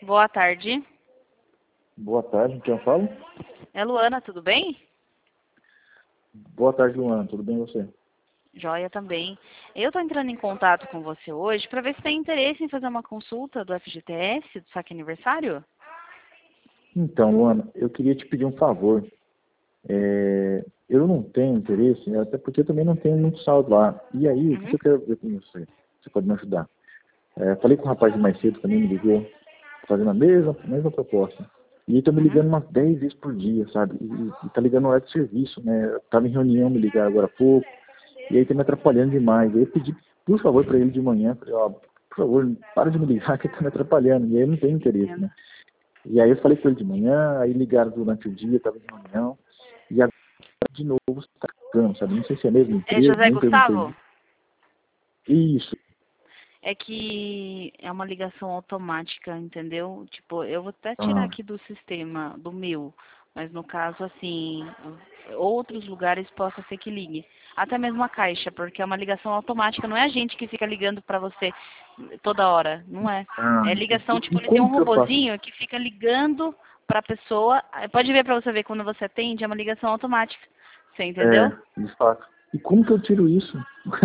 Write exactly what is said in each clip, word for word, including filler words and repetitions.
Boa tarde. Boa tarde, quem eu falo? É Luana, tudo bem? Boa tarde, Luana, tudo bem e você? Joia também. Eu estou entrando em contato com você hoje para ver se tem interesse em fazer uma consulta do F G T S, do saque aniversário. Então, Luana, eu queria te pedir um favor. É, eu não tenho interesse, né, até porque eu também não tenho muito saldo lá. E aí, o que Uhum. eu quero ver com você? Você pode me ajudar. É, falei com o rapaz de mais cedo, também me ligou, fazendo a mesma, a mesma proposta. E ele tá me Uhum. ligando umas dez vezes por dia, sabe? E, e tá ligando no hora de serviço, né? Tava em reunião, me ligaram agora há pouco. E aí tá me atrapalhando demais. Aí eu pedi, por favor, para ele de manhã, falei, ó, por favor, para de me ligar que tá me atrapalhando. E aí eu não tenho interesse, Entendo. né? E aí eu falei com ele de manhã, aí ligaram durante o dia, estava em reunião, e agora de novo está ligando, sabe? Não sei se é a mesma É empresa, José nem perguntei. Gustavo? Isso. É que é uma ligação automática, entendeu? Tipo, eu vou até tirar Ah, aqui do sistema, do meu, mas no caso, assim, outros lugares possa ser que ligue. Até mesmo a caixa, porque é uma ligação automática, não é a gente que fica ligando pra você toda hora, não é. ah, É entendi. ligação, E, tipo, e ele tem um como que eu faço? robozinho que fica ligando pra pessoa. Pode ver pra você ver quando você atende, é uma ligação automática. Você entendeu? É, de fato. E como que eu tiro isso?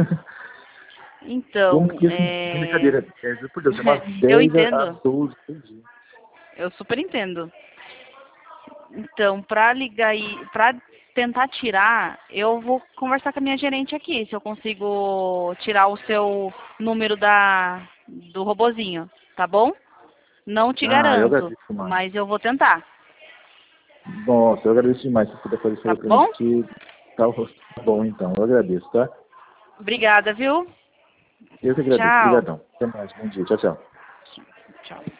Como Então, que, assim, sem é... brincadeira, é, juro por Deus, é umas eu dez a entendo. doze por dia. Eu super entendo. Então, para ligar e para tentar tirar, eu vou conversar com a minha gerente aqui, se eu consigo tirar o seu número da do robozinho, tá bom? Não te Ah, eu garanto, agradeço demais. mas eu vou tentar, Nossa, eu agradeço demais se puder fazer isso tá aí pra mim, bom? porque tá bom então, eu agradeço, tá? Obrigada, viu? Eu que agradeço, Tchau. obrigadão. Até mais, bom dia, tchau, tchau. Tchau.